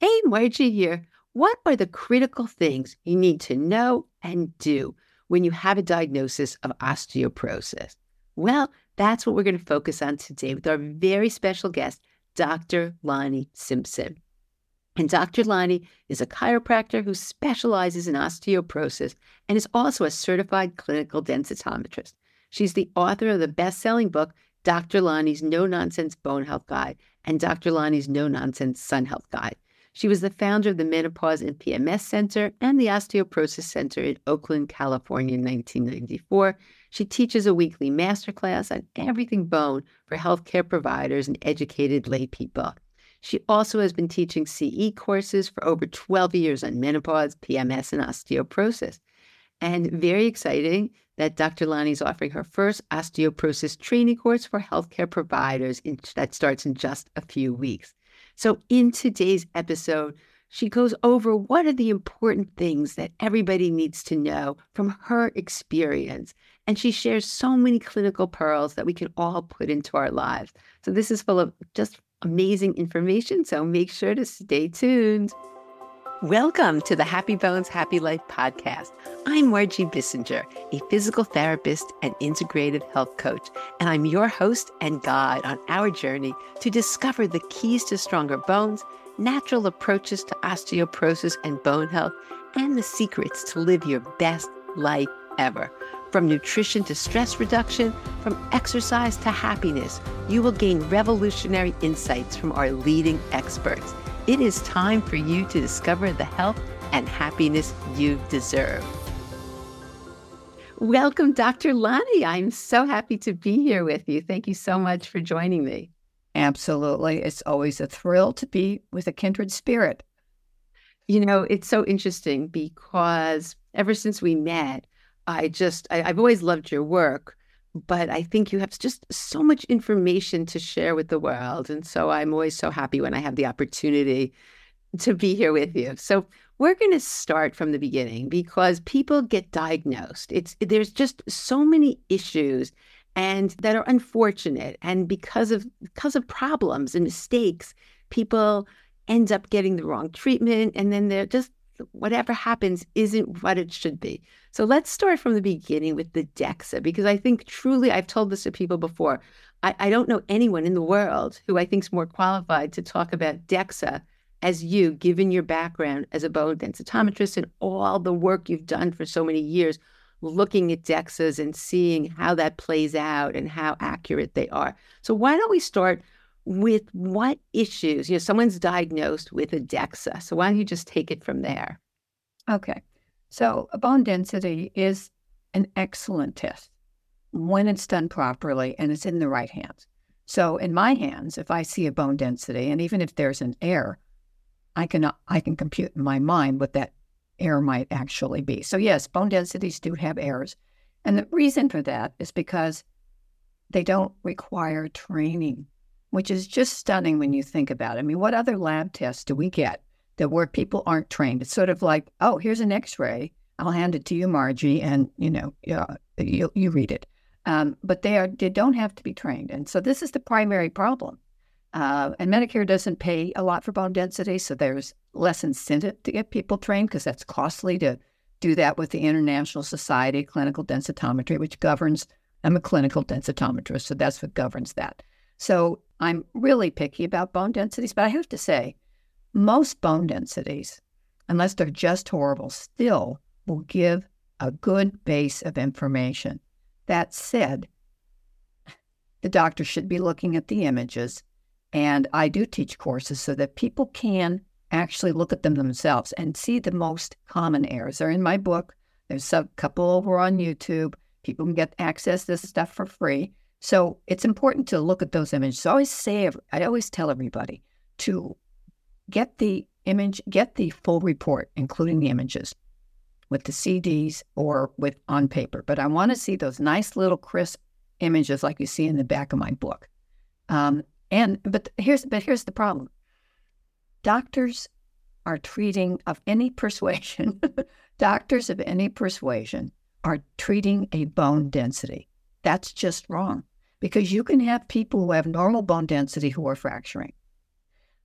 Hey, Margie here. What are the critical things you need to know and do when you have a diagnosis of osteoporosis? Well, that's what we're going to focus on today with our very special guest, Dr. Lonnie Simpson. And Dr. Lonnie is a chiropractor who specializes in osteoporosis and is also a certified clinical densitometrist. She's the author of the best-selling book, Dr. Lonnie's No Nonsense Bone Health Guide and Dr. Lonnie's No Nonsense Sun Health Guide. She was the founder of the Menopause and PMS Center and the Osteoporosis Center in Oakland, California in 1994. She teaches a weekly masterclass on everything bone for healthcare providers and educated lay people. She also has been teaching CE courses for over 12 years on menopause, PMS, and osteoporosis. And very exciting that Dr. Lonnie is offering her first osteoporosis training course for healthcare providers that starts in just a few weeks. So in today's episode, she goes over what are the important things that everybody needs to know from her experience. And she shares so many clinical pearls that we can all put into our lives. So this is full of just amazing information. So make sure to stay tuned. Welcome to the Happy Bones, Happy Life podcast. I'm Margie Bissinger, a physical therapist and integrative health coach, and I'm your host and guide on our journey to discover the keys to stronger bones, natural approaches to osteoporosis and bone health, and the secrets to live your best life ever. From nutrition to stress reduction, from exercise to happiness, you will gain revolutionary insights from our leading experts. It is time for you to discover the health and happiness you deserve. Welcome, Dr. Lonnie. I'm so happy to be here with you. Thank you so much for joining me. Absolutely. It's always a thrill to be with a kindred spirit. You know, it's so interesting because ever since we met, I've always loved your work, but I think you have just so much information to share with the world. And so I'm always so happy when I have the opportunity to be here with you. So we're going to start from the beginning because people get diagnosed. There's just so many issues and that are unfortunate. And because of problems and mistakes, people end up getting the wrong treatment. And then they're just whatever happens isn't what it should be. So let's start from the beginning with the DEXA, because I think truly, I've told this to people before, I don't know anyone in the world who I think is more qualified to talk about DEXA as you, given your background as a bone densitometrist and all the work you've done for so many years, looking at DEXAs and seeing how that plays out and how accurate they are. So why don't we start with what issues, someone's diagnosed with a DEXA. So why don't you just take it from there? Okay. So a bone density is an excellent test when it's done properly and it's in the right hands. So in my hands, if I see a bone density, and even if there's an error, I can compute in my mind what that error might actually be. So yes, bone densities do have errors. And the reason for that is because they don't require training, which is just stunning when you think about it. I mean, what other lab tests do we get that where people aren't trained? It's sort of like, oh, here's an X-ray. I'll hand it to you, Margie, and you read it. But they don't have to be trained, and so this is the primary problem. And Medicare doesn't pay a lot for bone density, so there's less incentive to get people trained because that's costly to do that with the International Society of Clinical Densitometry, which governs. I'm a clinical densitometrist, so that's what governs that. So I'm really picky about bone densities, but I have to say, most bone densities, unless they're just horrible, still will give a good base of information. That said, the doctor should be looking at the images, and I do teach courses so that people can actually look at them themselves and see the most common errors. They're in my book. There's a couple over on YouTube. People can get access to this stuff for free. So it's important to look at those images. I always tell everybody to get the image, get the full report, including the images, with the CDs or on paper. But I want to see those nice little crisp images like you see in the back of my book. But here's the problem. Doctors are treating of any persuasion. Doctors of any persuasion are treating a bone density. That's just wrong. Because you can have people who have normal bone density who are fracturing.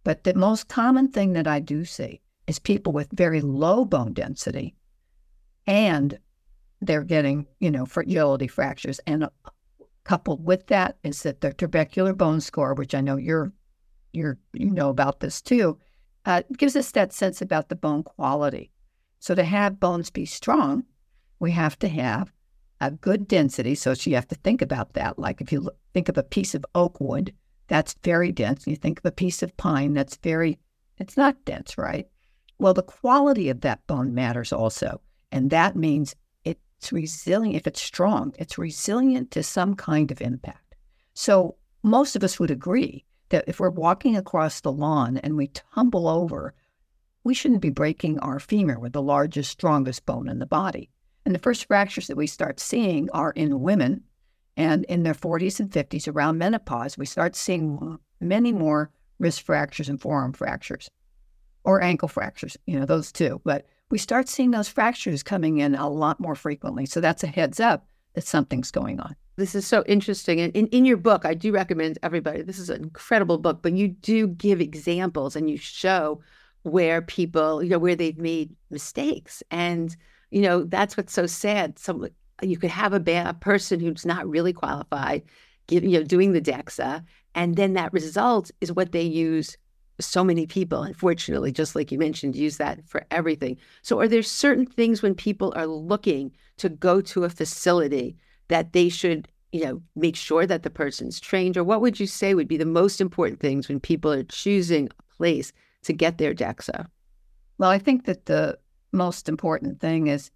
But the most common thing that I do see is people with very low bone density, and they're getting, fragility fractures. And coupled with that is that their trabecular bone score, which I know you know about this too, gives us that sense about the bone quality. So to have bones be strong, we have to have a good density. So you have to think about that. Like if you think of a piece of oak wood, that's very dense. You think of a piece of pine, it's not dense, right? Well, the quality of that bone matters also. And that means it's resilient. If it's strong, it's resilient to some kind of impact. So most of us would agree that if we're walking across the lawn and we tumble over, we shouldn't be breaking our femur, with the largest, strongest bone in the body. And the first fractures that we start seeing are in women, and in their 40s and 50s, around menopause, we start seeing many more wrist fractures and forearm fractures, or ankle fractures, those two. But we start seeing those fractures coming in a lot more frequently. So that's a heads up that something's going on. This is so interesting. And in your book, I do recommend everybody, this is an incredible book, but you do give examples and you show where people, where they've made mistakes. And, that's what's so sad. So you could have a person who's not really qualified, doing the DEXA, and then that result is what they use. So many people, unfortunately, just like you mentioned, use that for everything. So are there certain things when people are looking to go to a facility that they should, make sure that the person's trained? Or what would you say would be the most important things when people are choosing a place to get their DEXA? Well, I think that the most important thing is,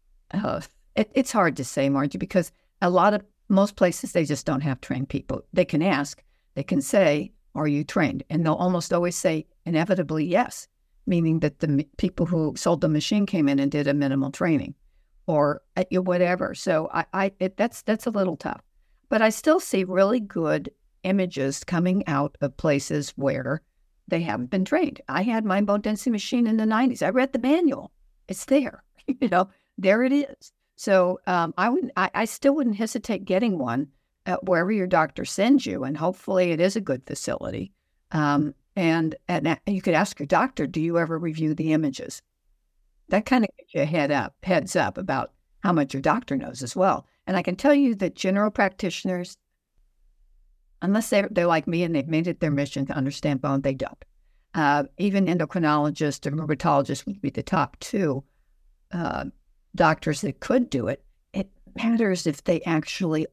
it's hard to say, Margie, because most places, they just don't have trained people. They can ask, they can say, are you trained? And they'll almost always say inevitably yes, meaning that the people who sold the machine came in and did a minimal training or whatever. So that's a little tough. But I still see really good images coming out of places where they haven't been trained. I had my bone density machine in the 90s. I read the manual. It's there. There it is. So I still wouldn't hesitate getting one wherever your doctor sends you, and hopefully it is a good facility. And you could ask your doctor, do you ever review the images? That kind of gives you a heads up about how much your doctor knows as well. And I can tell you that general practitioners, unless they're like me and they've made it their mission to understand bone, they don't. Even endocrinologists or rheumatologists would be the top two doctors that could do it. It matters if they actually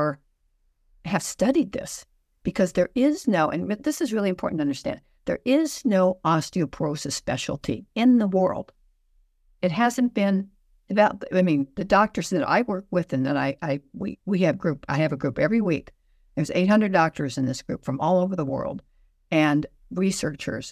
have studied this, because there is no, and this is really important to understand, there is no osteoporosis specialty in the world. It hasn't been developed. I mean, the doctors that I work with and that I have a group every week. There's 800 doctors in this group from all over the world, and researchers.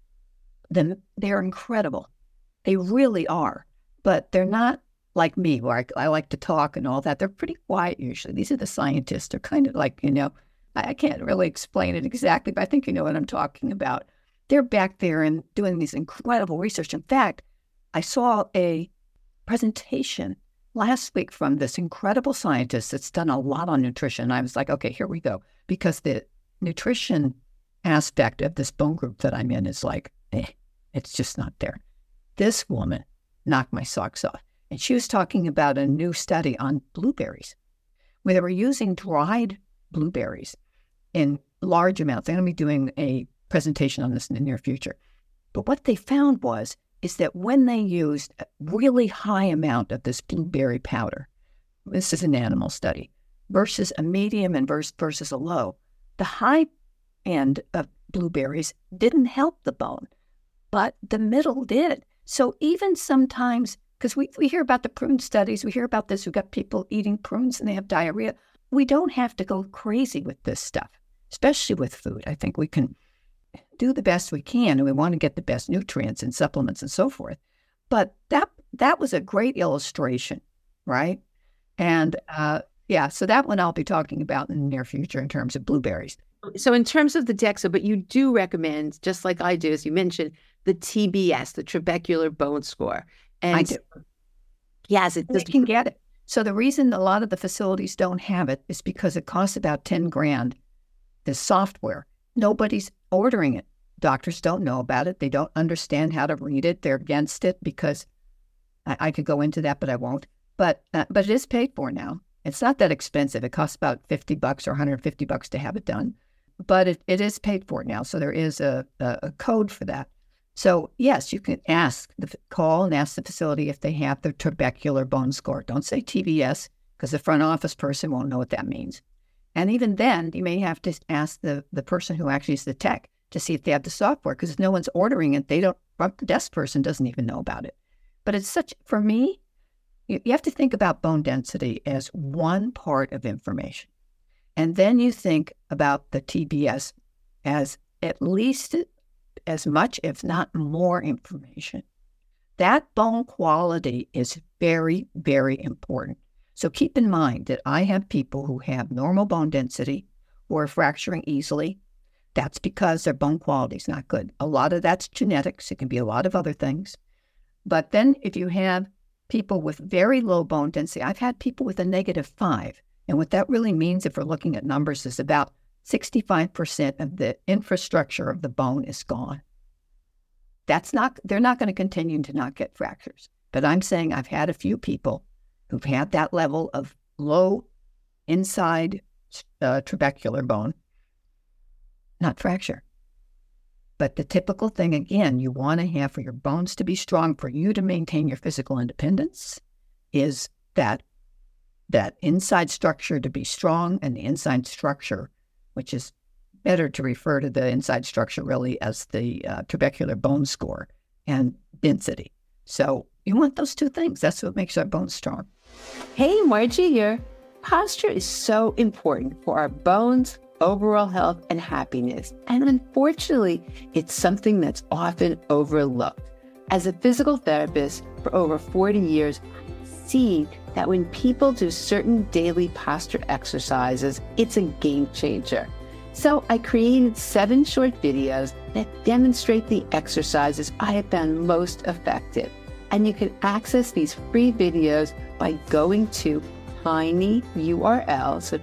Then they're incredible. They really are, but they're not like me, where I like to talk and all that. They're pretty quiet usually. These are the scientists. They're kind of like, I can't really explain it exactly, but I think you know what I'm talking about. They're back there and doing these incredible research. In fact, I saw a presentation last week from this incredible scientist that's done a lot on nutrition. I was like, okay, here we go. Because the nutrition aspect of this bone group that I'm in is like, it's just not there. This woman knocked my socks off. And she was talking about a new study on blueberries, where they were using dried blueberries in large amounts. I'm going to be doing a presentation on this in the near future. But what they found is that when they used a really high amount of this blueberry powder, this is an animal study, versus a medium and versus a low, the high end of blueberries didn't help the bone, but the middle did. So even sometimes, because we hear about the prune studies, we hear about this, we've got people eating prunes and they have diarrhea. We don't have to go crazy with this stuff, especially with food. I think we can do the best we can, and we want to get the best nutrients and supplements and so forth. But that was a great illustration, right? And so that one I'll be talking about in the near future in terms of blueberries. So in terms of the DEXA, but you do recommend, just like I do, as you mentioned, the TBS, the trabecular bone score. And I do. Yes, they can get it. So the reason a lot of the facilities don't have it is because it costs about $10,000. The software, nobody's ordering it. Doctors don't know about it. They don't understand how to read it. They're against it because I could go into that, but I won't. But it is paid for now. It's not that expensive. It costs about $50 or $150 to have it done, but it is paid for now. So there is a code for that. So yes, you can call and ask the facility if they have the trabecular bone score. Don't say TBS because the front office person won't know what that means. And even then, you may have to ask the person who actually is the tech to see if they have the software, because if no one's ordering it, the desk person doesn't even know about it. But for me, you have to think about bone density as one part of information. And then you think about the TBS as at least as much, if not more, information. That bone quality is very, very important. So keep in mind that I have people who have normal bone density who are fracturing easily. That's because their bone quality is not good. A lot of that's genetics. It can be a lot of other things. But then if you have people with very low bone density, I've had people with a -5. And what that really means, if we're looking at numbers, is about 65% of the infrastructure of the bone is gone. They're not going to continue to not get fractures. But I'm saying I've had a few people who've had that level of low inside trabecular bone, not fracture. But the typical thing, again, you want to have for your bones to be strong, for you to maintain your physical independence, is that inside structure to be strong, and the inside structure, which is better to refer to the inside structure really as the trabecular bone score and density. So you want those two things. That's what makes our bones strong. Hey, Margie here. Posture is so important for our bones, overall health, and happiness. And unfortunately, it's something that's often overlooked. As a physical therapist for over 40 years, I've seen that when people do certain daily posture exercises, it's a game changer. So I created 7 short videos that demonstrate the exercises I have found most effective. And you can access these free videos by going to tinyurl, so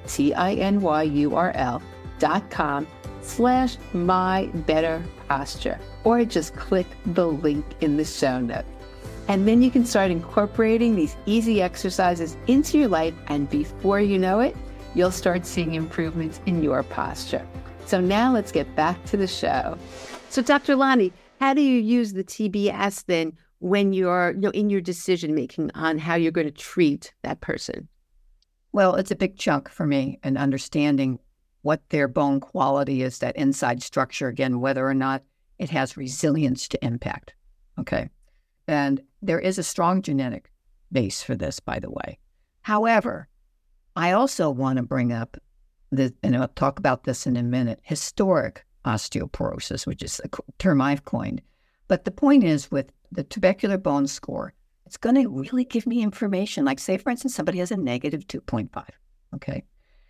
tinyurl.com/mybetterposture, or just click the link in the show notes. And then you can start incorporating these easy exercises into your life, and before you know it, you'll start seeing improvements in your posture. So now let's get back to the show. So Dr. Lonnie, how do you use the TBS then when you're in your decision-making on how you're going to treat that person? Well, it's a big chunk for me in understanding what their bone quality is, that inside structure, again, whether or not it has resilience to impact. Okay. And there is a strong genetic base for this, by the way. However, I also want to bring up, and I'll talk about this in a minute, historic osteoporosis, which is a term I've coined. But the point is, with the trabecular bone score, it's going to really give me information. Like, say, for instance, somebody has a -2.5, okay?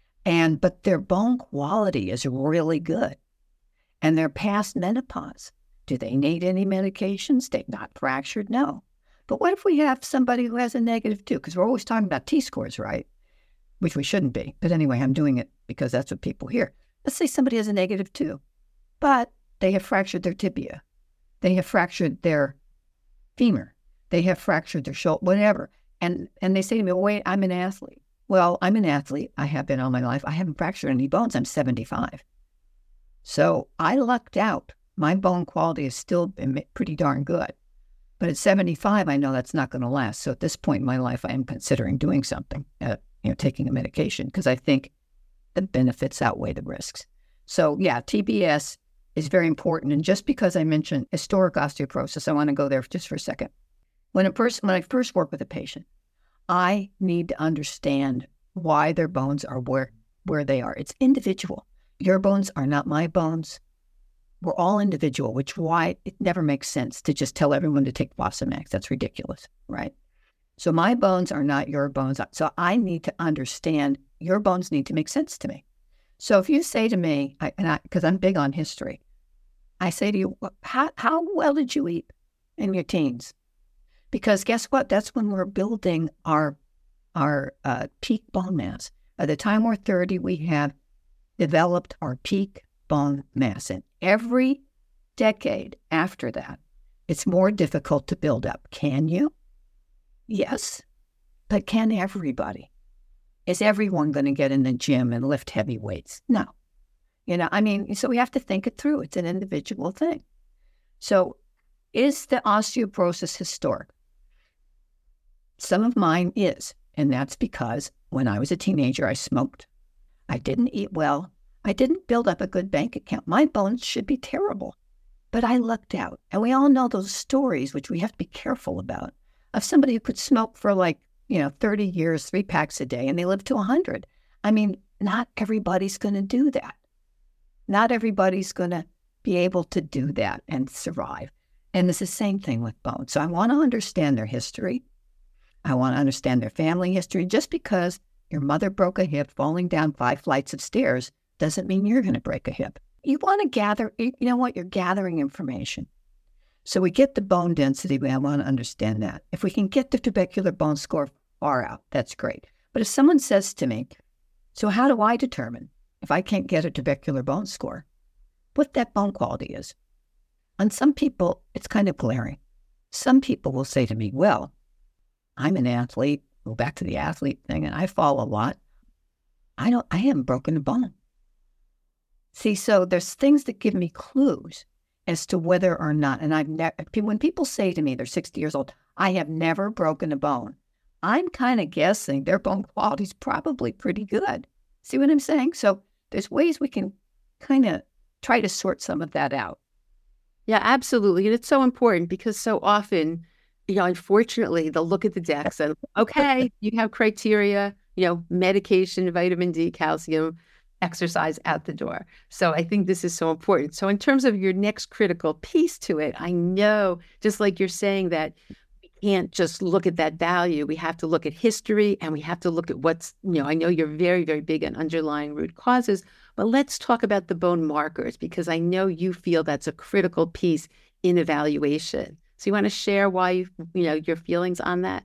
But their bone quality is really good. And they're past menopause. Do they need any medications? They're not fractured? No. But what if we have somebody who has a -2? Because we're always talking about T-scores, right? Which we shouldn't be. But anyway, I'm doing it because that's what people hear. Let's say somebody has a -2, but they have fractured their tibia. They have fractured their femur. They have fractured their shoulder, whatever. And they say to me, wait, I'm an athlete. Well, I'm an athlete. I have been all my life. I haven't fractured any bones. I'm 75. So I lucked out. My bone quality has still been pretty darn good. But at 75, I know that's not going to last. So at this point in my life, I am considering doing something, taking a medication, because I think the benefits outweigh the risks. So yeah, TBS is very important. And just because I mentioned historic osteoporosis, I want to go there just for a second. When I first work with a patient, I need to understand why their bones are where they are. It's individual. Your bones are not my bones. We're all individual, which why it never makes sense to just tell everyone to take Fosamax. That's ridiculous, right? So my bones are not your bones. So I need to understand your bones need to make sense to me. So if you say to me, because I'm big on history, I say to you, how well did you eat in your teens? Because guess what? That's when we're building our peak bone mass. By the time we're 30, we have developed our peak bone mass. And every decade after that, it's more difficult to build up. Can you? Yes. But can everybody? Is everyone going to get in the gym and lift heavy weights? No. So we have to think it through. It's an individual thing. So is the osteoporosis historic? Some of mine is, and that's because when I was a teenager, I smoked. I didn't eat well. I didn't build up a good bank account. My bones should be terrible, but I lucked out. And we all know those stories, which we have to be careful about, of somebody who could smoke for 30 years, 3 packs a day, and they lived to 100. I mean, not everybody's going to do that. Not everybody's going to be able to do that and survive. And it's the same thing with bones. So I want to understand their history. I want to understand their family history. Just because your mother broke a hip falling down 5 flights of stairs doesn't mean you're going to break a hip. You want to gather, you're gathering information. So we get the bone density, I want to understand that. If we can get the trabecular bone score far out, that's great. But if someone says to me, so how do I determine if I can't get a trabecular bone score, what that bone quality is? On some people, it's kind of glaring. Some people will say to me, well, I'm an athlete, go back to the athlete thing, and I fall a lot. I haven't broken a bone. See, so there's things that give me clues as to whether or not, and when people say to me, they're 60 years old, I have never broken a bone, I'm kind of guessing their bone quality is probably pretty good. See what I'm saying? So there's ways we can kind of try to sort some of that out. Yeah, absolutely. And it's so important because so often, unfortunately, they'll look at the decks and, okay, you have criteria, medication, vitamin D, calcium, exercise out the door. So I think this is so important. So in terms of your next critical piece to it, I know, just like you're saying, that we can't just look at that value. We have to look at history, and we have to look at what's, I know you're very, very big on underlying root causes, but let's talk about the bone markers, because I know you feel that's a critical piece in evaluation. So you want to share why, your feelings on that?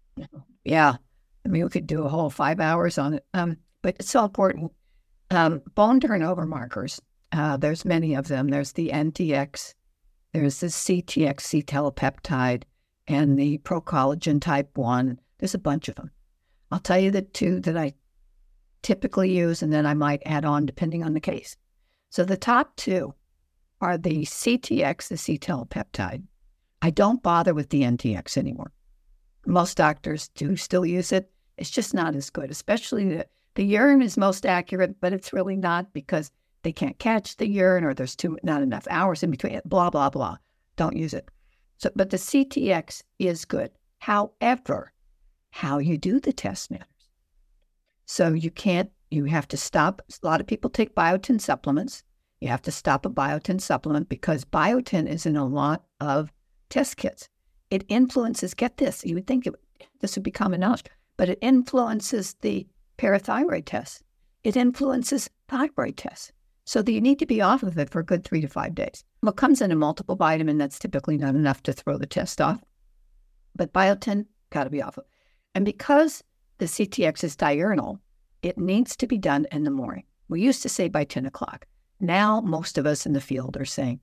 Yeah. I mean, we could do a whole 5 hours on it, but it's so important. Bone turnover markers, there's many of them. There's the NTX, there's the CTX, C-telepeptide, and the procollagen type 1. There's a bunch of them. I'll tell you the 2 that I typically use, and then I might add on depending on the case. So the top 2 are the CTX, the C-telepeptide. I don't bother with the NTX anymore. Most doctors do still use it. It's just not as good, especially the urine is most accurate, but it's really not, because they can't catch the urine, or there's not enough hours in between, blah, blah, blah. Don't use it. So, but the CTX is good. However, how you do the test matters. So you have to stop. A lot of people take biotin supplements. You have to stop a biotin supplement because biotin is in a lot of test kits. It influences, get this, you would think this would be common knowledge, but it influences the parathyroid test. It influences thyroid tests. So that you need to be off of it for a good 3 to 5 days. What comes in a multiple vitamin, that's typically not enough to throw the test off. But biotin, got to be off of. And because the CTX is diurnal, it needs to be done in the morning. We used to say by 10 o'clock. Now, most of us in the field are saying,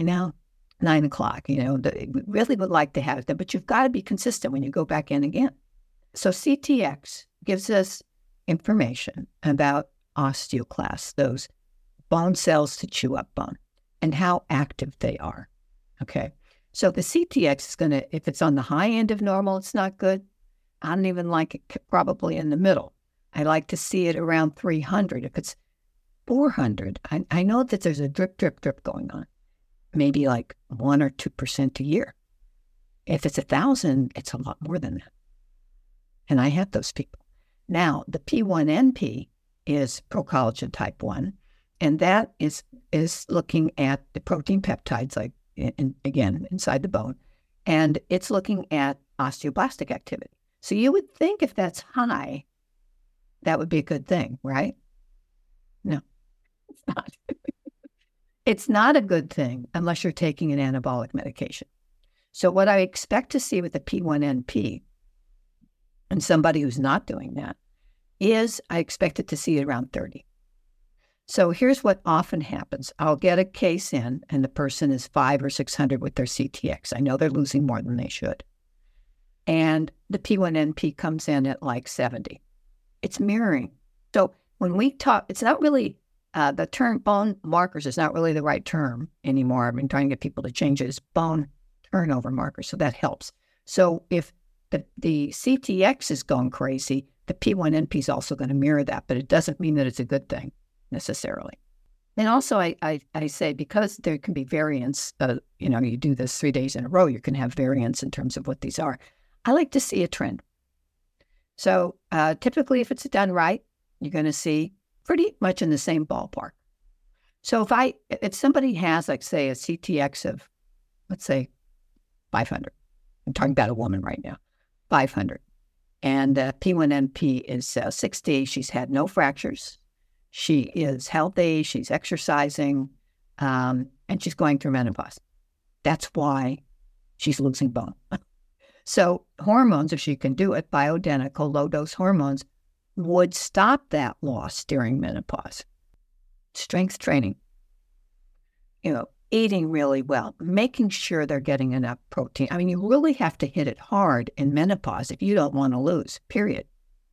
9 o'clock, we really would like to have it, but you've got to be consistent when you go back in again. So CTX gives us information about osteoclasts, those bone cells to chew up bone, and how active they are. Okay. So the CTX is going to, if it's on the high end of normal, it's not good. I don't even like it probably in the middle. I like to see it around 300. If it's 400, I know that there's a drip going on, maybe like 1 or 2% a year. If it's 1,000, it's a lot more than that. And I have those people. Now, the P1NP is procollagen type 1, and that is looking at the protein peptides, like, again, inside the bone, and it's looking at osteoblastic activity. So you would think if that's high, that would be a good thing, right? No, it's not. It's not a good thing unless you're taking an anabolic medication. So what I expect to see with the P1NP and somebody who's not doing that is I expect it to see it around 30. So here's what often happens. I'll get a case in and the person is 500 or 600 with their CTX. I know they're losing more than they should. And the P1NP comes in at like 70. It's mirroring. So when we talk, it's not really, the term bone markers is not really the right term anymore. I've been trying to get people to change it. It's bone turnover markers. So that helps. So if the CTX is going crazy, the P1NP is also going to mirror that, but it doesn't mean that it's a good thing necessarily. And also I say, because there can be variance, you do this 3 days in a row, you can have variance in terms of what these are. I like to see a trend. So typically, if it's done right, you're going to see pretty much in the same ballpark. So if somebody has, like, say, a CTX of, let's say, 500, I'm talking about a woman right now, 500, and P1NP is 60, she's had no fractures, she is healthy, she's exercising, and she's going through menopause. That's why she's losing bone. So hormones, if she can do it, bioidentical low-dose hormones, would stop that loss during menopause. Strength training, eating really well, making sure they're getting enough protein. I mean, you really have to hit it hard in menopause if you don't want to lose, period.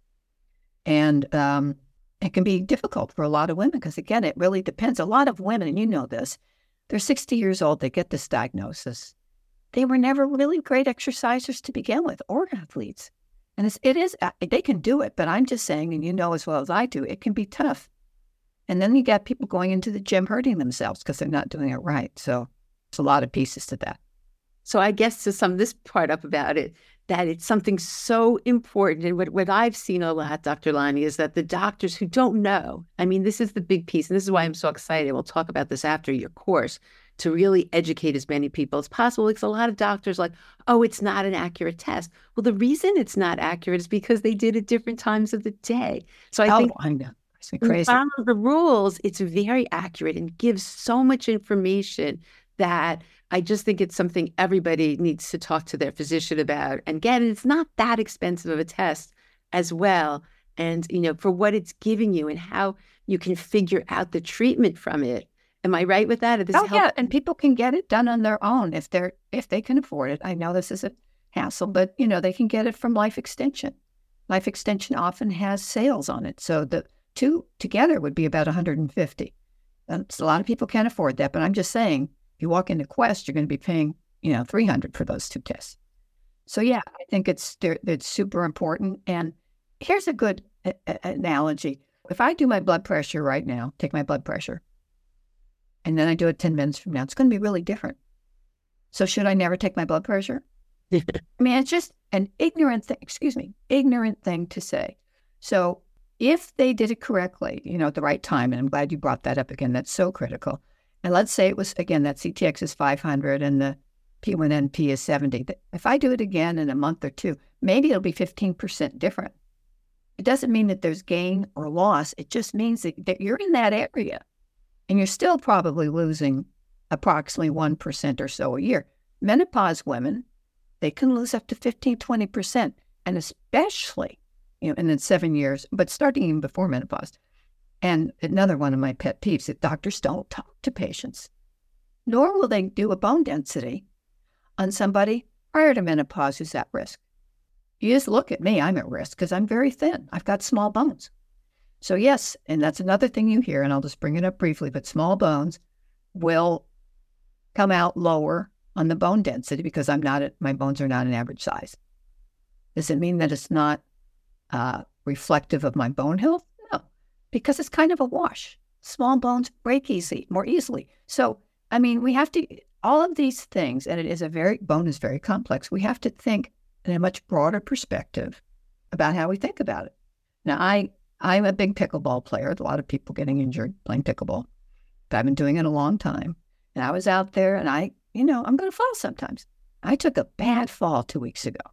And it can be difficult for a lot of women because, again, it really depends. A lot of women, and you know this, they're 60 years old, they get this diagnosis. They were never really great exercisers to begin with, or athletes. And they can do it, but I'm just saying, and you know as well as I do, it can be tough. And then you got people going into the gym hurting themselves because they're not doing it right. So there's a lot of pieces to that. So I guess to sum this part up about it, that it's something so important. And what I've seen a lot, Dr. Lonnie, is that the doctors who don't know, I mean, this is the big piece. And this is why I'm so excited. We'll talk about this after your course, to really educate as many people as possible. Because a lot of doctors are like, oh, it's not an accurate test. Well, the reason it's not accurate is because they did it different times of the day. So I think I know. It's crazy. follow the rules, it's very accurate and gives so much information that I just think it's something everybody needs to talk to their physician about. And again, it's not that expensive of a test as well. And, for what it's giving you and how you can figure out the treatment from it. Am I right with that? Yeah, and people can get it done on their own if they can afford it. I know this is a hassle, but they can get it from Life Extension. Life Extension often has sales on it, so the two together would be about $150. So a lot of people can't afford that, but I'm just saying, if you walk into Quest, you're going to be paying $300 for those two tests. So yeah, I think it's super important. And here's a good analogy: if I do my blood pressure right now, take my blood pressure, and then I do it 10 minutes from now, it's going to be really different. So should I never take my blood pressure? I mean, it's just an ignorant thing to say. So if they did it correctly, at the right time, and I'm glad you brought that up again, that's so critical. And let's say it was, again, that CTX is 500 and the P1NP is 70. If I do it again in a month or two, maybe it'll be 15% different. It doesn't mean that there's gain or loss. It just means that you're in that area. And you're still probably losing approximately 1% or so a year. Menopause women, they can lose up to 15, 20%. And especially, and then 7 years, but starting even before menopause. And another one of my pet peeves, that doctors don't talk to patients, nor will they do a bone density on somebody prior to menopause who's at risk. You just look at me, I'm at risk because I'm very thin. I've got small bones. So yes, and that's another thing you hear, and I'll just bring it up briefly, but small bones will come out lower on the bone density because my bones are not an average size. Does it mean that it's not reflective of my bone health? No, because it's kind of a wash. Small bones break more easily. So, I mean, we have to, all of these things, and bone is very complex. We have to think in a much broader perspective about how we think about it. Now, I'm a big pickleball player. A lot of people getting injured playing pickleball. But I've been doing it a long time. And I was out there and I'm going to fall sometimes. I took a bad fall 2 weeks ago.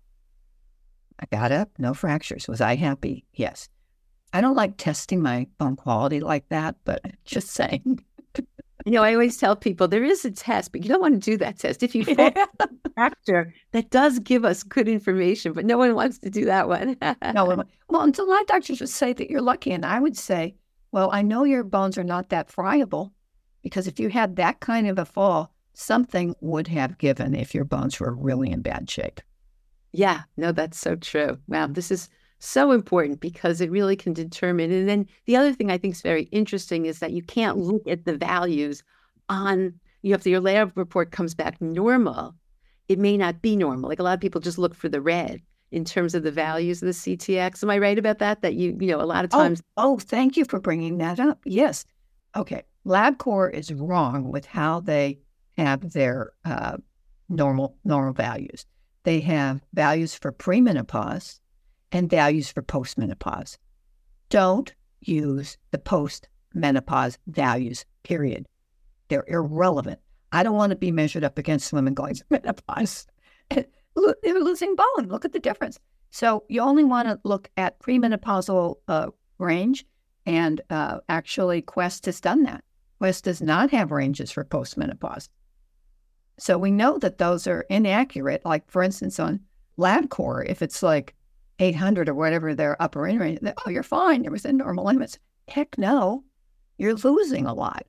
I got up, no fractures. Was I happy? Yes. I don't like testing my bone quality like that, but just saying. I always tell people there is a test, but you don't want to do that test. If you fall a fracture, that does give us good information, but no one wants to do that one. No one. Well, until a lot of doctors would say that you're lucky, and I would say Well, I know your bones are not that friable because if you had that kind of a fall, something would have given if your bones were really in bad shape. Yeah, no, that's so true. Wow, this is so important because it really can determine. And then the other thing I think is very interesting is that you can't look at the values on, if your lab report comes back normal, it may not be normal. Like a lot of people just look for the red in terms of the values of the CTX. Am I right about that? That a lot of times. Oh, thank you for bringing that up. Yes. Okay. LabCorp is wrong with how they have their normal values. They have values for premenopause and values for postmenopause. Don't use the postmenopause values, period. They're irrelevant. I don't want to be measured up against women going through menopause. They're losing bone. Look at the difference. So you only want to look at premenopausal range, and actually Quest has done that. Quest does not have ranges for postmenopause. So we know that those are inaccurate. Like, for instance, on LabCorp, if it's like 800 or whatever their upper end range, oh, you're fine. You're within normal limits. Heck no. You're losing a lot,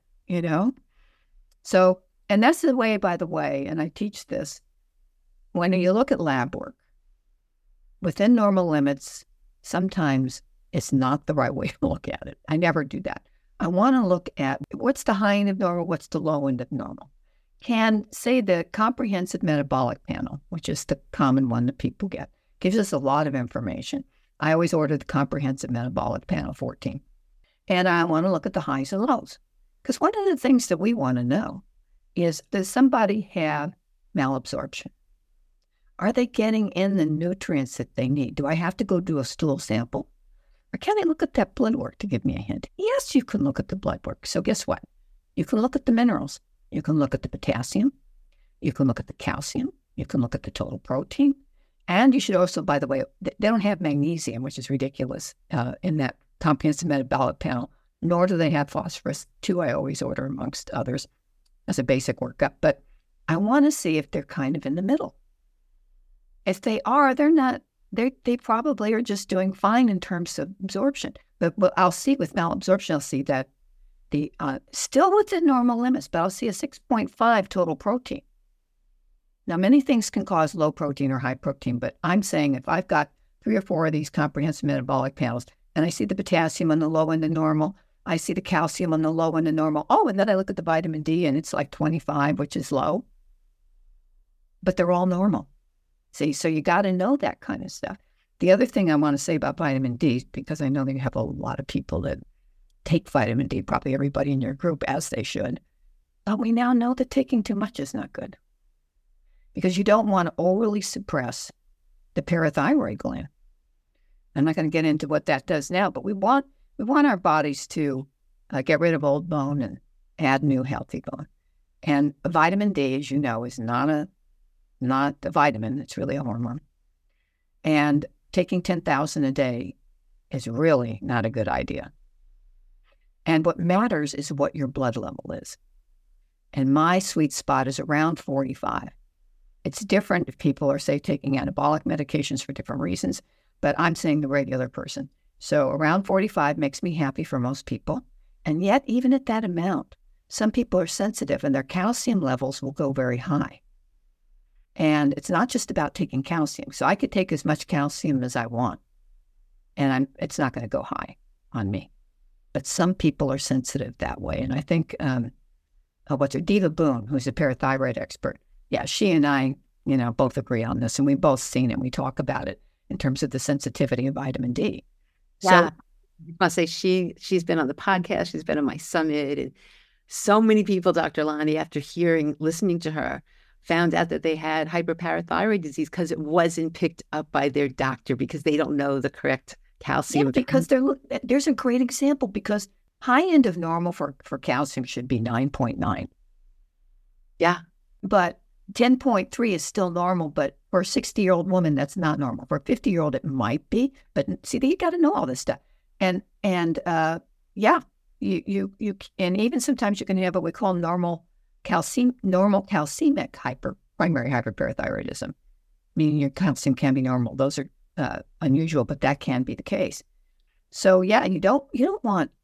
So, and that's the way, by the way, and I teach this, when you look at lab work, within normal limits, sometimes it's not the right way to look at it. I never do that. I want to look at what's the high end of normal, what's the low end of normal. Can say the comprehensive metabolic panel, which is the common one that people get, gives us a lot of information. I always order the comprehensive metabolic panel 14. And I want to look at the highs and lows. Because one of the things that we want to know is, does somebody have malabsorption? Are they getting in the nutrients that they need? Do I have to go do a stool sample? Or can I look at that blood work to give me a hint? Yes, you can look at the blood work. So guess what? You can look at the minerals. You can look at the potassium. You can look at the calcium. You can look at the total protein. And you should also, by the way, they don't have magnesium, which is ridiculous, in that comprehensive metabolic panel, nor do they have phosphorus, too. I always order amongst others as a basic workup. But I want to see if they're kind of in the middle. If they are, they're not. They probably are just doing fine in terms of absorption. But I'll see with malabsorption, I'll see that the still within normal limits, but I'll see a 6.5 total protein. Now, many things can cause low protein or high protein, but I'm saying if I've got 3 or 4 of these comprehensive metabolic panels, and I see the potassium on the low end of normal, I see the calcium on the low end of normal. Oh, and then I look at the vitamin D, and it's like 25, which is low. But they're all normal. See, so you got to know that kind of stuff. The other thing I want to say about vitamin D, because I know that you have a lot of people that take vitamin D, probably everybody in your group, as they should. But we now know that taking too much is not good, because you don't want to overly suppress the parathyroid gland. I'm not going to get into what that does now, but we want our bodies to get rid of old bone and add new healthy bone. And vitamin D, as you know, is not a vitamin. It's really a hormone. And taking 10,000 a day is really not a good idea. And what matters is what your blood level is. And my sweet spot is around 45. It's different if people are, say, taking anabolic medications for different reasons, but I'm saying the regular person. So around 45 makes me happy for most people. And yet, even at that amount, some people are sensitive and their calcium levels will go very high. And it's not just about taking calcium. So I could take as much calcium as I want, and it's not going to go high on me. But some people are sensitive that way. And I think, Diva Boone, who's a parathyroid expert, yeah, she and I, both agree on this, and we've both seen it. We talk about it in terms of the sensitivity of vitamin D. Yeah. So I must say she's been on the podcast. She's been on my summit, and so many people, Dr. Lonnie, after listening to her, found out that they had hyperparathyroid disease because it wasn't picked up by their doctor because they don't know the correct calcium. Yeah, because there's a great example, because high end of normal for calcium should be 9.9. Yeah. But 10.3 is still normal, but for a 60-year-old woman, that's not normal. For a 50-year-old, it might be. But see, you got to know all this stuff. And yeah, you and even sometimes you can have what we call normal calcemic primary hyperparathyroidism, meaning your calcium can be normal. Those are unusual, but that can be the case. So yeah, you don't want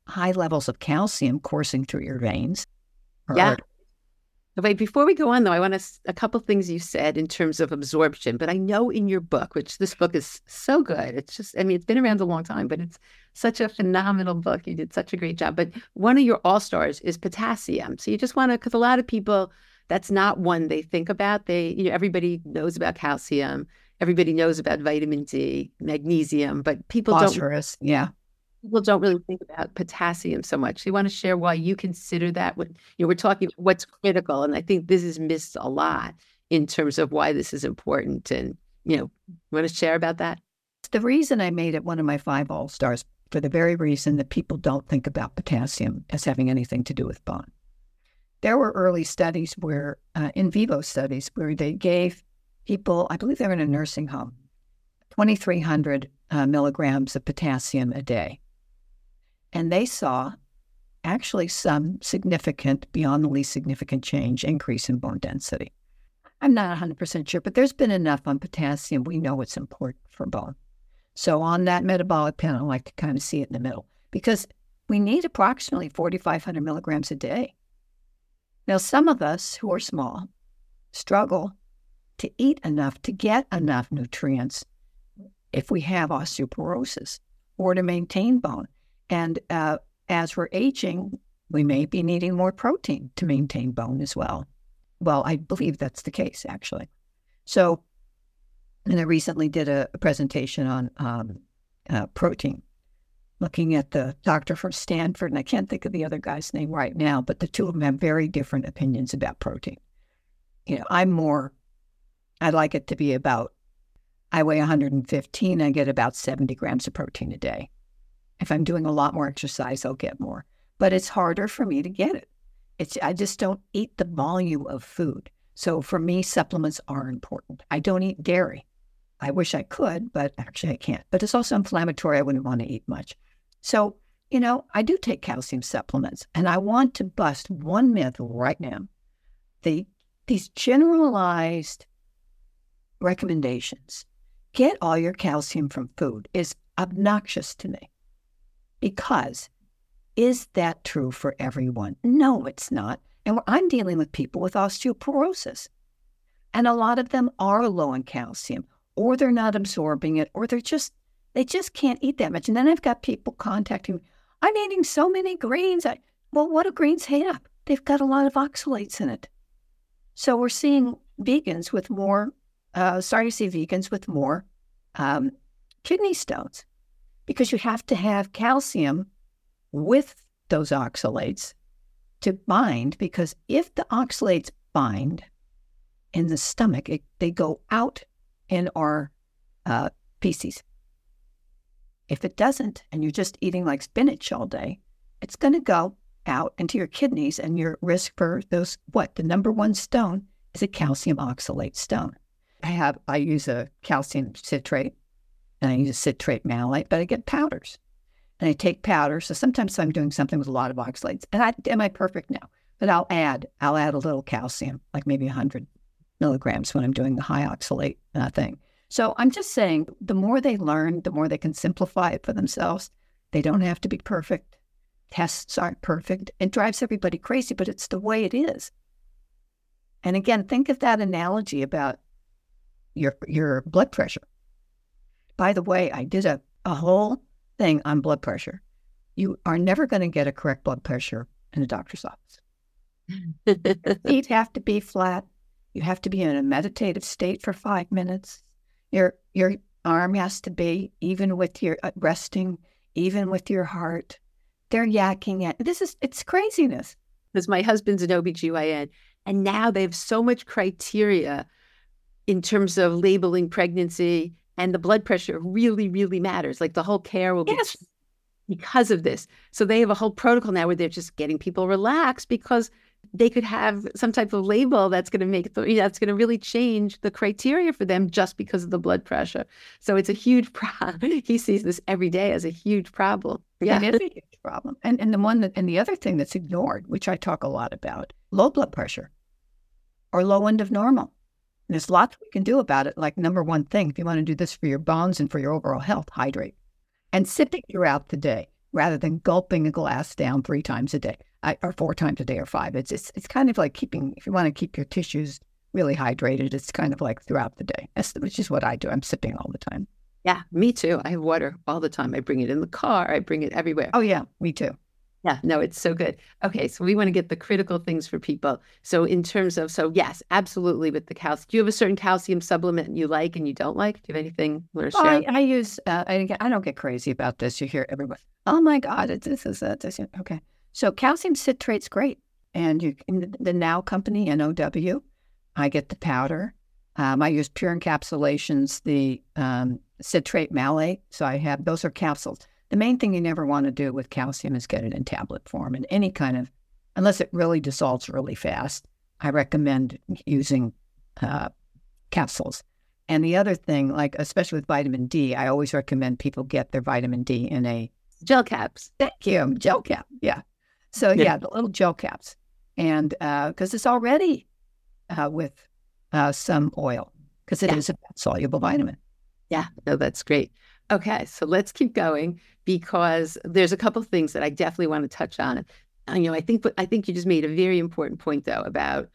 high levels of calcium coursing through your veins or Yeah. arteries. Wait, before we go on, though, I want a couple things you said in terms of absorption. But I know in your book, which this book is so good, it's just, I mean, it's been around a long time, but it's such a phenomenal book. You did such a great job. But one of your all stars is potassium. So you just want to, because a lot of people, that's not one they think about. Everybody knows about calcium, everybody knows about vitamin D, magnesium, but Phosphorus, yeah. people don't really think about potassium so much. So you want to share why you consider that when we're talking about what's critical. And I think this is missed a lot in terms of why this is important. And, you want to share about that? The reason I made it one of my 5 all-stars for the very reason that people don't think about potassium as having anything to do with bone. There were early studies where, in vivo studies, where they gave people, I believe they were in a nursing home, 2,300 milligrams of potassium a day. And they saw actually some significant, beyond the least significant change, increase in bone density. I'm not 100% sure, but there's been enough on potassium. We know it's important for bone. So on that metabolic panel, I like to kind of see it in the middle because we need approximately 4,500 milligrams a day. Now, some of us who are small struggle to eat enough, to get enough nutrients if we have osteoporosis or to maintain bone. And as we're aging, we may be needing more protein to maintain bone as well. Well, I believe that's the case, actually. So, and I recently did a presentation on protein, looking at the doctor from Stanford, and I can't think of the other guy's name right now, but the two of them have very different opinions about protein. I'd like it to be about, I weigh 115, I get about 70 grams of protein a day. If I'm doing a lot more exercise, I'll get more. But it's harder for me to get it. I just don't eat the volume of food. So for me, supplements are important. I don't eat dairy. I wish I could, but actually I can't. But it's also inflammatory. I wouldn't want to eat much. So, I do take calcium supplements. And I want to bust one myth right now. These generalized recommendations, get all your calcium from food, is obnoxious to me. Because is that true for everyone? No, it's not. And I'm dealing with people with osteoporosis. And a lot of them are low in calcium, or they're not absorbing it, or they just can't eat that much. And then I've got people contacting me, I'm eating so many greens. Well, what do greens have? They've got a lot of oxalates in it. So we're seeing vegans with more, kidney stones. Because you have to have calcium with those oxalates to bind, because if the oxalates bind in the stomach, they go out in our feces. If it doesn't, and you're just eating like spinach all day, it's going to go out into your kidneys, and your risk for those, the number one stone is a calcium oxalate stone. I use a calcium citrate, and I use a citrate malate, but I get powders. And I take powders. So sometimes I'm doing something with a lot of oxalates. And am I perfect? No. But I'll add a little calcium, like maybe 100 milligrams when I'm doing the high oxalate thing. So I'm just saying, the more they learn, the more they can simplify it for themselves. They don't have to be perfect. Tests aren't perfect. It drives everybody crazy, but it's the way it is. And again, think of that analogy about your blood pressure. By the way, I did a whole thing on blood pressure. You are never going to get a correct blood pressure in a doctor's office. Your feet have to be flat. You have to be in a meditative state for 5 minutes. Your arm has to be even with your resting, even with your heart. They're yakking at it's craziness. Because my husband's an OBGYN, and now they have so much criteria in terms of labeling pregnancy, and the blood pressure really, really matters. Like the whole care will be because of this. So they have a whole protocol now where they're just getting people relaxed, because they could have some type of label that's going to make that's going to really change the criteria for them just because of the blood pressure. So it's a huge problem. He sees this every day as a huge problem. Yeah, it is a huge problem. And the other thing that's ignored, which I talk a lot about, low blood pressure or low end of normal. And there's lots we can do about it. Like, number one thing, if you want to do this for your bones and for your overall health, hydrate. And sipping throughout the day. rather than gulping a glass down 3 times a day or 4 times a day or 5. It's kind of like keeping, if you want to keep your tissues really hydrated, it's kind of like throughout the day, which is what I do. I'm sipping all the time. Yeah, me too. I have water all the time. I bring it in the car. I bring it everywhere. Oh, yeah, me too. Yeah, no, it's so good. Okay, so we want to get the critical things for people. So in terms of, so yes, absolutely with the calcium. Do you have a certain calcium supplement you like and you don't like? Do you have anything you want to share? I use, I don't get crazy about this. You hear everyone, oh my God, this is that. Okay. So calcium citrate's great. And the Now company, NOW, I get the powder. I use Pure Encapsulations, the citrate malate. So I have, those are capsules. The main thing you never want to do with calcium is get it in tablet form. And any kind of, unless it really dissolves really fast, I recommend using capsules. And the other thing, like especially with vitamin D, I always recommend people get their vitamin D in a gel caps. Thank you, gel cap. Yeah. So yeah, the little gel caps, and because it's already with some oil, because it is a soluble vitamin. Yeah, no, that's great. Okay, so let's keep going because there's a couple of things that I definitely want to touch on. I think you just made a very important point though about,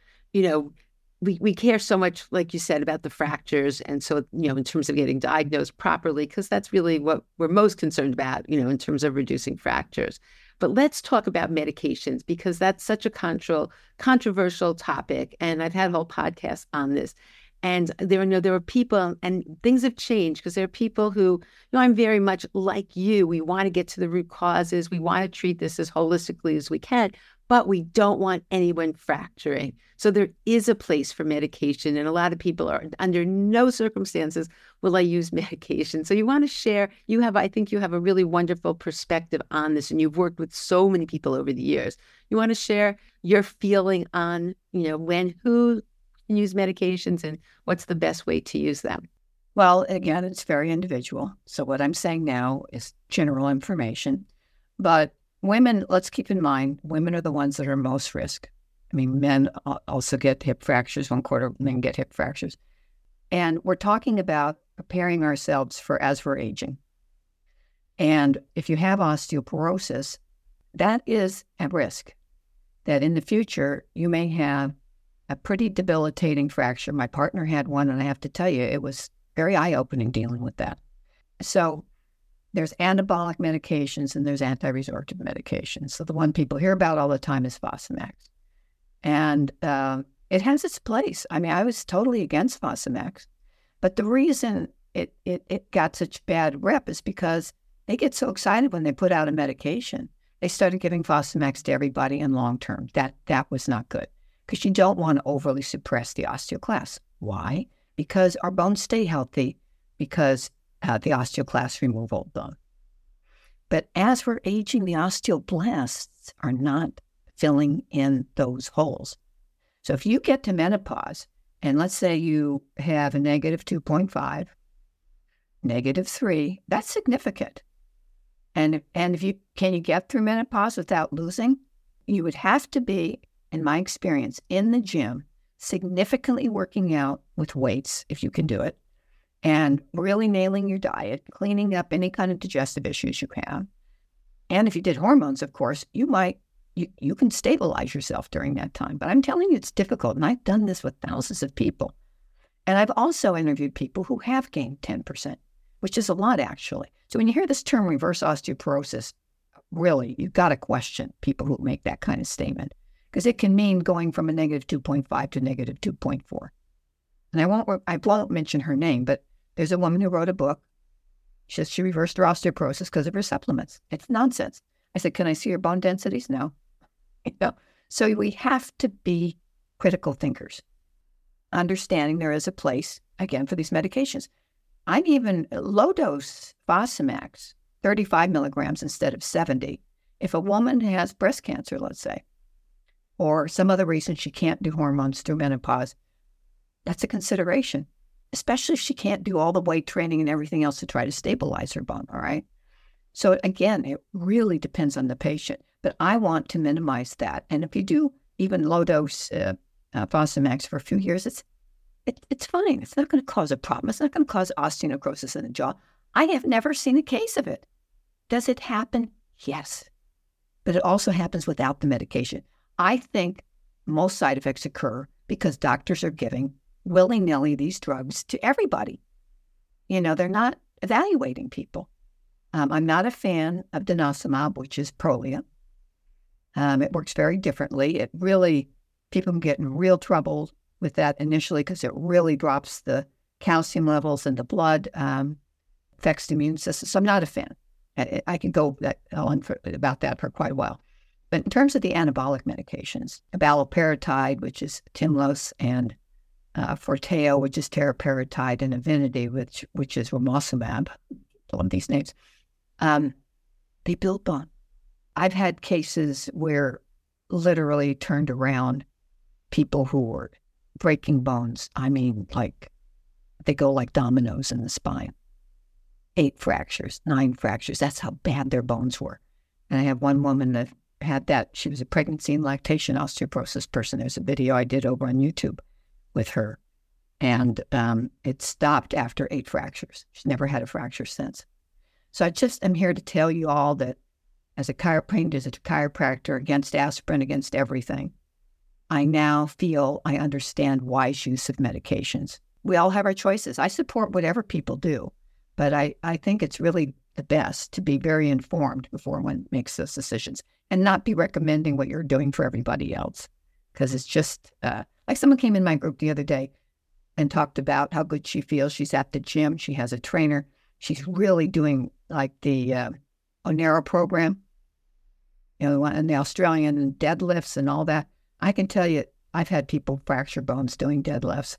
we care so much, like you said, about the fractures, and so in terms of getting diagnosed properly, because that's really what we're most concerned about, in terms of reducing fractures. But let's talk about medications because that's such a controversial topic, and I've had a whole podcast on this. And there are people, and things have changed because there are people who, I'm very much like you. We want to get to the root causes. We want to treat this as holistically as we can, but we don't want anyone fracturing. So there is a place for medication, and a lot of people are under no circumstances will I use medication. So you want to share, I think you have a really wonderful perspective on this, and you've worked with so many people over the years. You want to share your feeling on, who use medications and what's the best way to use them? Well, again, it's very individual. So what I'm saying now is general information. But women, let's keep in mind, women are the ones that are most risk. I mean, men also get hip fractures. 1/4 of men get hip fractures. And we're talking about preparing ourselves for as we're aging. And if you have osteoporosis, that is at risk. That in the future, you may have a pretty debilitating fracture. My partner had one, and I have to tell you, it was very eye-opening dealing with that. So there's anabolic medications and there's anti-resorptive medications. So the one people hear about all the time is Fosamax. And it has its place. I mean, I was totally against Fosamax. But the reason it got such bad rep is because they get so excited when they put out a medication. They started giving Fosamax to everybody in long term. That was not good, because you don't want to overly suppress the osteoclast. Why? Because our bones stay healthy because the osteoclast removal done. But as we're aging, the osteoblasts are not filling in those holes. So if you get to menopause, and let's say you have a -2.5, -3, that's significant. And if you can you get through menopause without losing? You would have to be, in my experience, in the gym, significantly working out with weights, if you can do it, and really nailing your diet, cleaning up any kind of digestive issues you have. And if you did hormones, of course, you can stabilize yourself during that time. But I'm telling you, it's difficult. And I've done this with thousands of people. And I've also interviewed people who have gained 10%, which is a lot, actually. So when you hear this term reverse osteoporosis, really, you've got to question people who make that kind of statement, because it can mean going from a -2.5 to -2.4. And I won't mention her name, but there's a woman who wrote a book. She says she reversed her osteoporosis because of her supplements. It's nonsense. I said, can I see your bone densities? No. So we have to be critical thinkers, understanding there is a place, again, for these medications. I'm even low-dose Fosamax, 35 milligrams instead of 70. If a woman has breast cancer, let's say, or some other reason she can't do hormones through menopause, that's a consideration, especially if she can't do all the weight training and everything else to try to stabilize her bone, all right? So again, it really depends on the patient, but I want to minimize that. And if you do even low-dose Fosamax for a few years, it's fine. It's not going to cause a problem. It's not going to cause osteonecrosis in the jaw. I have never seen a case of it. Does it happen? Yes. But it also happens without the medication. I think most side effects occur because doctors are giving willy-nilly these drugs to everybody. They're not evaluating people. I'm not a fan of denosumab, which is Prolia. It works very differently. People can get in real trouble with that initially because it really drops the calcium levels in the blood, affects the immune system. So I'm not a fan. I can go on about that for quite a while. But in terms of the anabolic medications, abaloparatide, which is Tymlos, and Forteo, which is teriparatide, and Avinity, which is Romosumab, all of these names, they build bone. I've had cases where literally turned around people who were breaking bones. I mean, like they go like dominoes in the spine. 8 fractures, 9 fractures. That's how bad their bones were. And I have one woman that had that. She was a pregnancy and lactation osteoporosis person. There's a video I did over on YouTube with her. And it stopped after 8 fractures. She's never had a fracture since. So I just am here to tell you all that as a chiropractor against aspirin, against everything, I now feel I understand wise use of medications. We all have our choices. I support whatever people do, but I think it's really the best to be very informed before one makes those decisions and not be recommending what you're doing for everybody else. Because it's just, like someone came in my group the other day and talked about how good she feels. She's at the gym. She has a trainer. She's really doing like the Onera program, and the Australian deadlifts and all that. I can tell you, I've had people fracture bones doing deadlifts.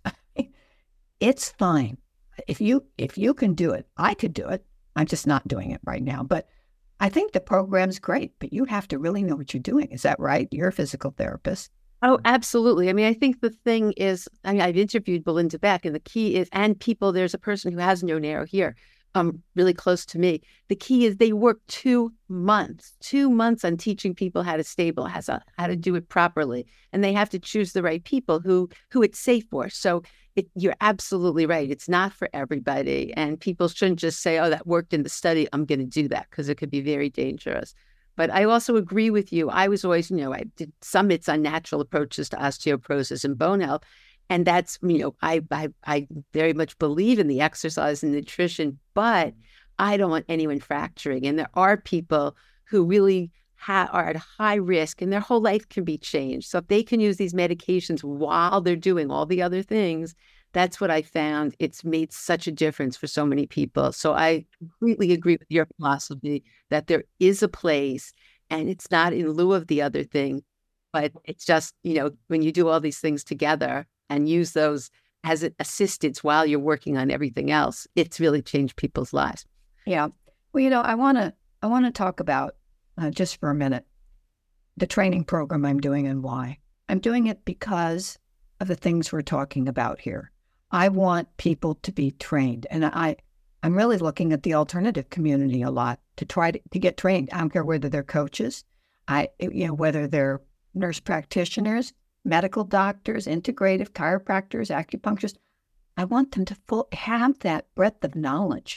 It's fine. If you can do it, I could do it. I'm just not doing it right now. But I think the program's great, but you have to really know what you're doing. Is that right? You're a physical therapist. Oh, absolutely. I mean, I think the thing is, I've interviewed Belinda Beck, and the key is, and people, there's a person who has no narrow here, really close to me. The key is they work 2 months on teaching people how to stabilize, how to do it properly. And they have to choose the right people who it's safe for. So you're absolutely right. It's not for everybody. And people shouldn't just say, oh, that worked in the study, I'm going to do that, because it could be very dangerous. But I also agree with you. I was always, I did summits on natural approaches to osteoporosis and bone health. And that's, I very much believe in the exercise and nutrition, but I don't want anyone fracturing. And there are people who really are at high risk and their whole life can be changed. So if they can use these medications while they're doing all the other things, that's what I found. It's made such a difference for so many people. So I completely agree with your philosophy that there is a place, and it's not in lieu of the other thing, but it's just, when you do all these things together and use those as an assistance while you're working on everything else, it's really changed people's lives. Yeah. Well, I want to talk about just for a minute the training program I'm doing and why. I'm doing it because of the things we're talking about here. I want people to be trained, and I'm really looking at the alternative community a lot to try to get trained. I don't care whether they're coaches, whether they're nurse practitioners, medical doctors, integrative chiropractors, acupuncturists. I want them to have that breadth of knowledge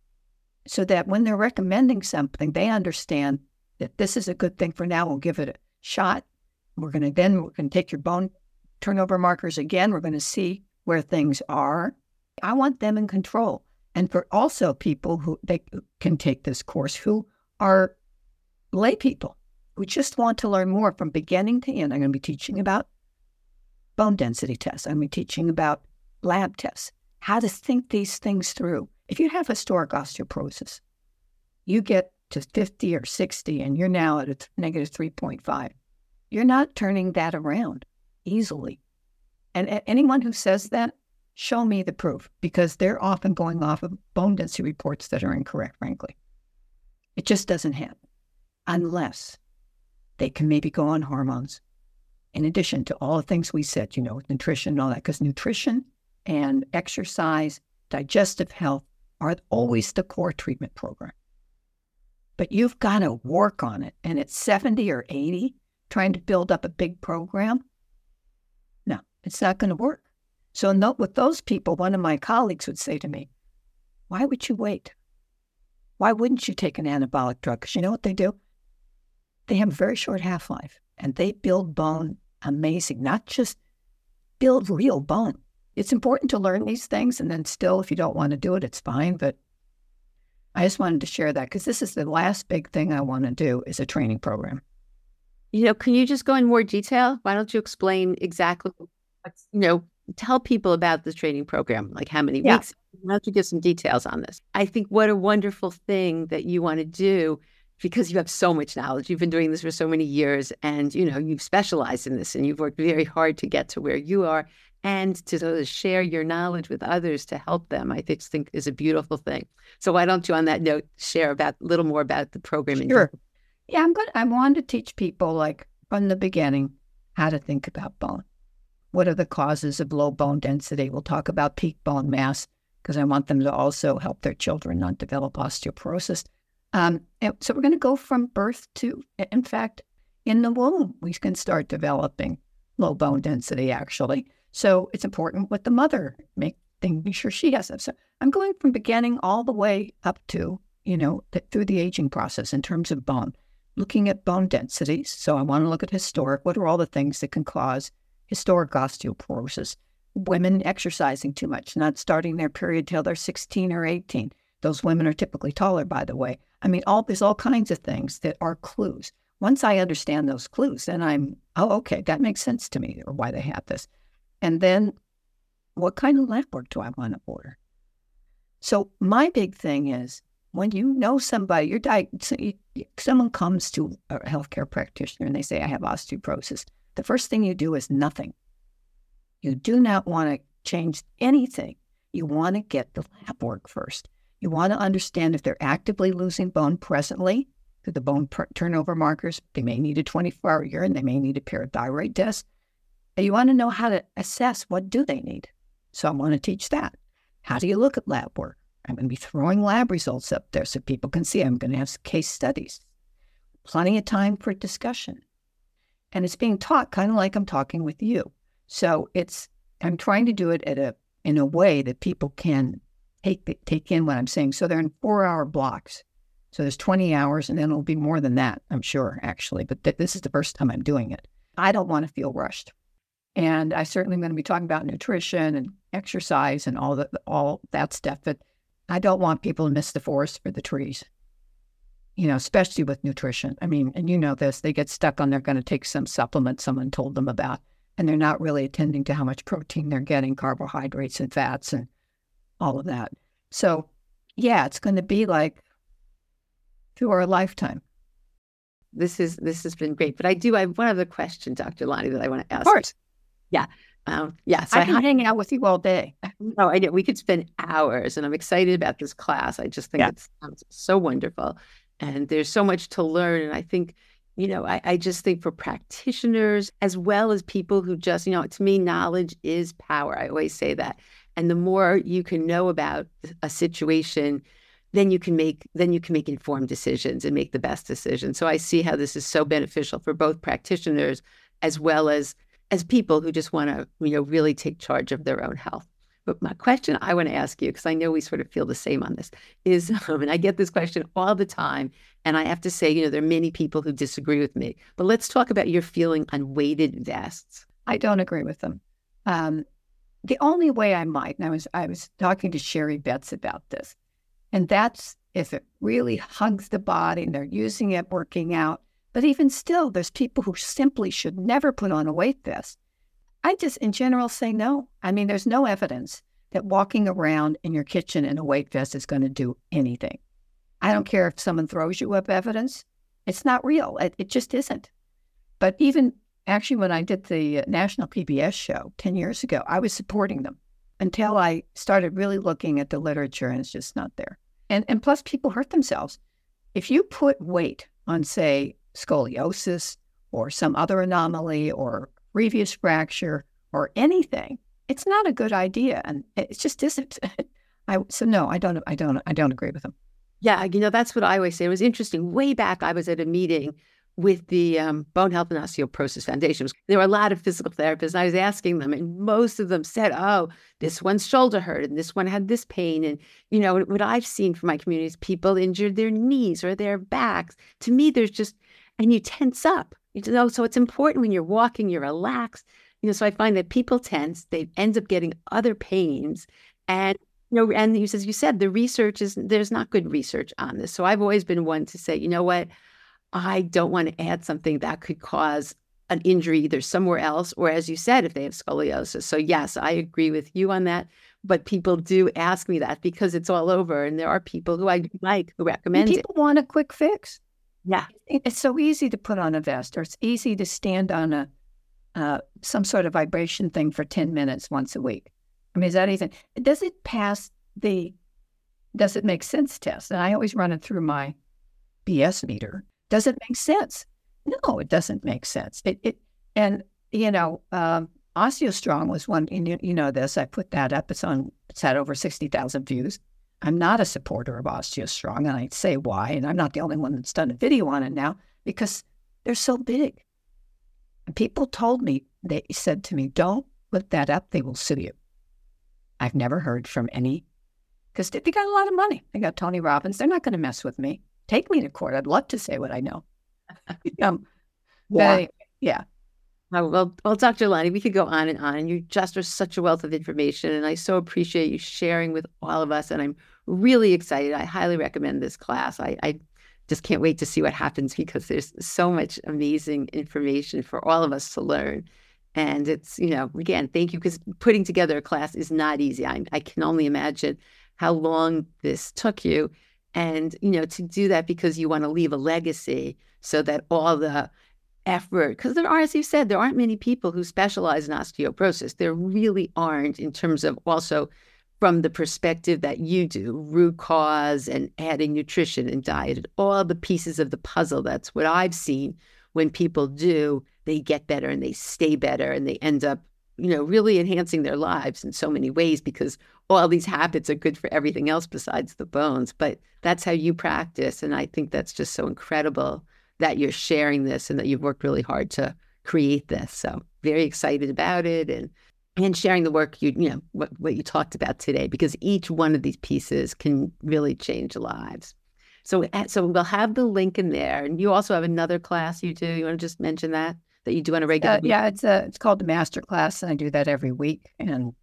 so that when they're recommending something, they understand that this is a good thing for now. We'll give it a shot. We're going to take your bone turnover markers again. We're going to see where things are. I want them in control. And for also people who they can take this course who are lay people who just want to learn more from beginning to end. I'm going to be teaching about bone density tests. I'm going to be teaching about lab tests, how to think these things through. If you have historic osteoporosis, you get to 50 or 60 and you're now at a negative 3.5. You're not turning that around easily. And anyone who says that, show me the proof, because they're often going off of bone density reports that are incorrect, frankly. It just doesn't happen unless they can maybe go on hormones. In addition to all the things we said, with nutrition and all that, because nutrition and exercise, digestive health are always the core treatment program. But you've got to work on it. And at 70 or 80, trying to build up a big program, no, it's not going to work. So with those people, one of my colleagues would say to me, why would you wait? Why wouldn't you take an anabolic drug? Because you know what they do? they have a very short half-life, and they build bone amazing, not just build real bone. It's important to learn these things, and then still, if you don't want to do it, it's fine. But I just wanted to share that because this is the last big thing I want to do is a training program. Can you just go in more detail? Why don't you explain exactly, tell people about the training program, like how many weeks? Why don't you give some details on this? I think what a wonderful thing that you want to do because you have so much knowledge. You've been doing this for so many years and, you've specialized in this and you've worked very hard to get to where you are and to sort of share your knowledge with others to help them, I think is a beautiful thing. So why don't you, on that note, share a little more about the program? Sure. Yeah, I wanted to teach people, like, from the beginning, how to think about bone. What are the causes of low bone density? We'll talk about peak bone mass because I want them to also help their children not develop osteoporosis. And so we're going to go from birth to, in fact, in the womb, we can start developing low bone density, actually. So it's important with the mother, making sure she has that. So I'm going from beginning all the way up to, through the aging process in terms of bone, looking at bone densities. So I want to look at historic. What are all the things that can cause historic osteoporosis? Women exercising too much, not starting their period till they're 16 or 18. Those women are typically taller, by the way. I mean, there's all kinds of things that are clues. Once I understand those clues, then okay, that makes sense to me, or why they have this. And then what kind of lab work do I want to order? So my big thing is when you know somebody, someone comes to a healthcare practitioner and they say, I have osteoporosis. The first thing you do is nothing. You do not want to change anything. You want to get the lab work first. You want to understand if they're actively losing bone presently through the bone turnover markers. They may need a 24-hour urine. They may need a parathyroid test. And you want to know how to assess what do they need. So I want to teach that. How do you look at lab work? I'm going to be throwing lab results up there so people can see. I'm going to have case studies. Plenty of time for discussion. And it's being taught kind of like I'm talking with you. So I'm trying to do it in a way that people can take in what I'm saying. So they're in 4-hour blocks. So there's 20 hours, and then it'll be more than that, I'm sure, actually. But this is the first time I'm doing it. I don't want to feel rushed. And I certainly am going to be talking about nutrition and exercise and all that stuff. But I don't want people to miss the forest for the trees, especially with nutrition. I mean, and you know this, they get stuck on they're going to take some supplement someone told them about, and they're not really attending to how much protein they're getting, carbohydrates and fats and all of that. So, yeah, it's going to be like through our lifetime. This has been great. But I have one other question, Dr. Lonnie, that I want to ask. Of course. Yeah. So I can hang out with you all day. No, I know. We could spend hours, and I'm excited about this class. I just think it sounds so wonderful. And there's so much to learn. And I think, I just think for practitioners as well as people who just, to me, knowledge is power. I always say that. And the more you can know about a situation, then you can make informed decisions and make the best decisions. So I see how this is so beneficial for both practitioners as well as people who just want to, really take charge of their own health. But my question I want to ask you, because I know we sort of feel the same on this, is, and I get this question all the time, and I have to say, there are many people who disagree with me. But let's talk about your feeling on weighted vests. I don't agree with them. The only way I might, and I was talking to Sherry Betts about this, and that's if it really hugs the body and they're using it, working out. But even still, there's people who simply should never put on a weight vest. I just, in general, say no. I mean, there's no evidence that walking around in your kitchen in a weight vest is going to do anything. I don't care if someone throws you up evidence. It's not real. It just isn't. But even actually, when I did the National PBS show 10 years ago, I was supporting them until I started really looking at the literature, and it's just not there. And plus, people hurt themselves. If you put weight on, say, scoliosis or some other anomaly or previous fracture or anything, it's not a good idea, and it just isn't. So no, I don't agree with them. Yeah, that's what I always say. It was interesting. Way back, I was at a meeting with the Bone Health and Osteoporosis Foundation. There were a lot of physical therapists, and I was asking them, and most of them said, oh, this one's shoulder hurt, and this one had this pain. And, what I've seen from my community is people injured their knees or their backs. To me, there's just, and you tense up. So it's important when you're walking, you're relaxed. So I find that people tense, they end up getting other pains. And, and as you said, there's not good research on this. So I've always been one to say, you know what, I don't want to add something that could cause an injury either somewhere else, or as you said, if they have scoliosis. So yes, I agree with you on that. But people do ask me that because it's all over. And there are people who I like who recommend it. People want a quick fix. Yeah. It's so easy to put on a vest, or it's easy to stand on some sort of vibration thing for 10 minutes once a week. I mean, is that even, does it make sense test? And I always run it through my BS meter. Does it make sense? No, it doesn't make sense. OsteoStrong was one, you know this, I put that up. It's had over 60,000 views. I'm not a supporter of OsteoStrong, and I say why, and I'm not the only one that's done a video on it now, because they're so big. And people told me, they said to me, don't put that up, they will sue you. I've never heard from any, because they got a lot of money. They got Tony Robbins. They're not going to mess with me. Take me to court. I'd love to say what I know. Yeah. Well, Dr. Lonnie, we could go on. And you just are such a wealth of information. And I so appreciate you sharing with all of us. And I'm really excited. I highly recommend this class. I just can't wait to see what happens, because there's so much amazing information for all of us to learn. And it's, again, thank you, because putting together a class is not easy. I can only imagine how long this took you. And, to do that because you want to leave a legacy, so that all the effort, because there are, as you said, there aren't many people who specialize in osteoporosis. There really aren't, in terms of also from the perspective that you do, root cause and adding nutrition and diet and all the pieces of the puzzle. That's what I've seen. When people do, they get better and they stay better, and they end up, really enhancing their lives in so many ways, because all these habits are good for everything else besides the bones. But that's how you practice. And I think that's just so incredible that you're sharing this and that you've worked really hard to create this. So very excited about it, and sharing the work what you talked about today, because each one of these pieces can really change lives. So we'll have the link in there. And you also have another class you do. You want to just mention that you do on a regular week? Yeah, it's called the Master Class, and I do that every week. And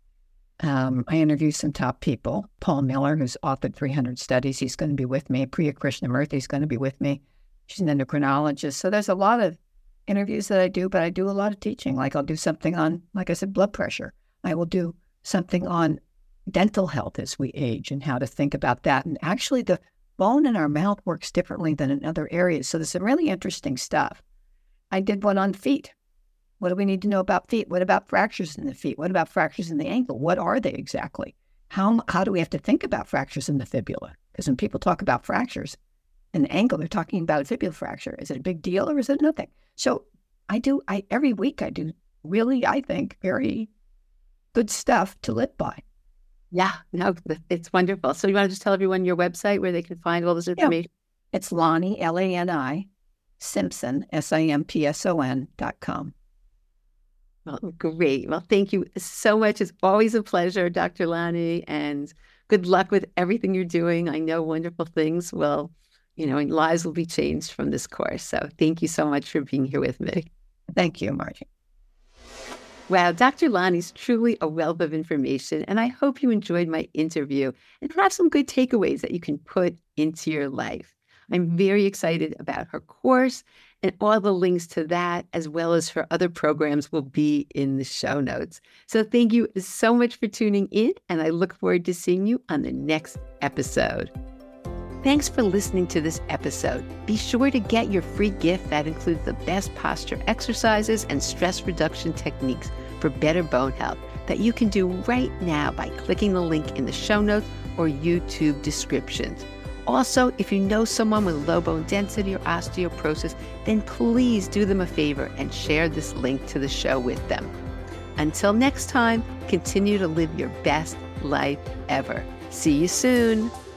I interview some top people. Paul Miller, who's authored 300 studies, he's going to be with me. Priya Krishnamurthy is going to be with me. She's an endocrinologist. So there's a lot of interviews that I do, but I do a lot of teaching. Like I'll do something on, like I said, blood pressure. I will do something on dental health as we age and how to think about that. And actually the bone in our mouth works differently than in other areas. So there's some really interesting stuff. I did one on feet. What do we need to know about feet? What about fractures in the feet? What about fractures in the ankle? What are they exactly? How do we have to think about fractures in the fibula? Because when people talk about fractures in the ankle, they're talking about a fibula fracture. Is it a big deal, or is it nothing? So every week I do really, I think, very good stuff to live by. Yeah, no, it's wonderful. So you want to just tell everyone your website where they can find all this information? Yeah. It's Lonnie, Lani, Simpson, SIMPSON.com. Well, great. Well, thank you so much. It's always a pleasure, Dr. Lonnie, and good luck with everything you're doing. I know wonderful things will, and lives will be changed from this course. So thank you so much for being here with me. Thank you, Margie. Wow, Dr. Lonnie's truly a wealth of information, and I hope you enjoyed my interview and have some good takeaways that you can put into your life. I'm very excited about her course, and all the links to that, as well as her other programs, will be in the show notes. So thank you so much for tuning in, and I look forward to seeing you on the next episode. Thanks for listening to this episode. Be sure to get your free gift that includes the best posture exercises and stress reduction techniques for better bone health that you can do right now by clicking the link in the show notes or YouTube descriptions. Also, if you know someone with low bone density or osteoporosis, then please do them a favor and share this link to the show with them. Until next time, continue to live your best life ever. See you soon.